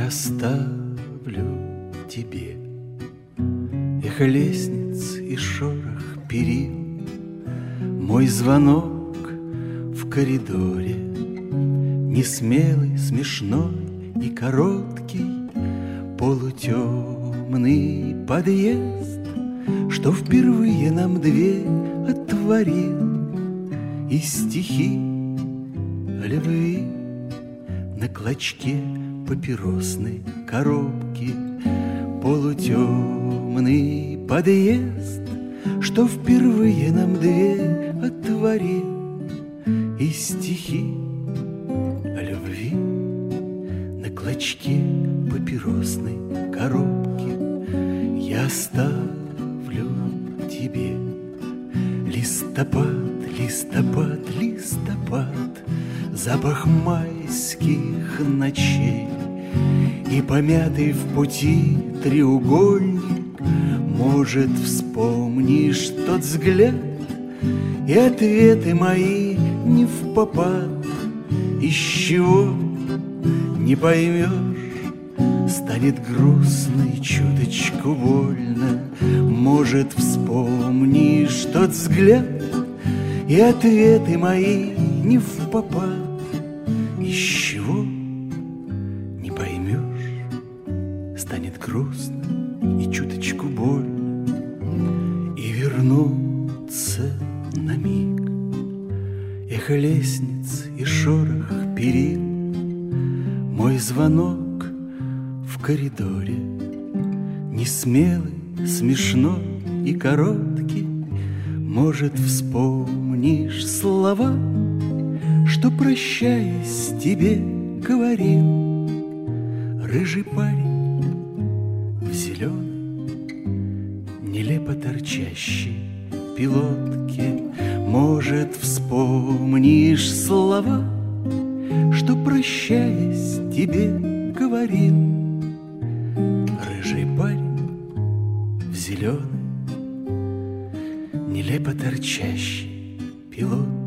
оставлю тебе эхо лестниц и шорох перил, мой звонок в коридоре, несмелый, смешной и короткий, полутемный подъезд, что впервые нам дверь отворил, и стихи о любви на клочке папиросной коробки. Полутемный подъезд, что впервые нам дверь отворил, и стихи о любви на клочке папиросной коробки. Я оставлю тебе листопад, листопад, листопад, запах майских ночей и помятый в пути треугольник. Может, вспомнишь тот взгляд, и ответы мои не впопад. Из чего не поймешь, станет грустно и чуточку больно. Может, вспомнишь тот взгляд, и ответы мои не впопад. Из чего не поймешь, станет грустно и чуточку больно. И вернуться на миг эхо лестниц и шорох перил, мой звонок в коридоре, несмелый, смешной и короткий. Может, вспомнишь слова, что, прощаясь, тебе говорил рыжий парень в зеленой, нелепо торчащей пилотке. Может, вспомнишь слова, что, прощаясь, тебе говорил рыжий парень в зеленой, нелепо торчащий пилот.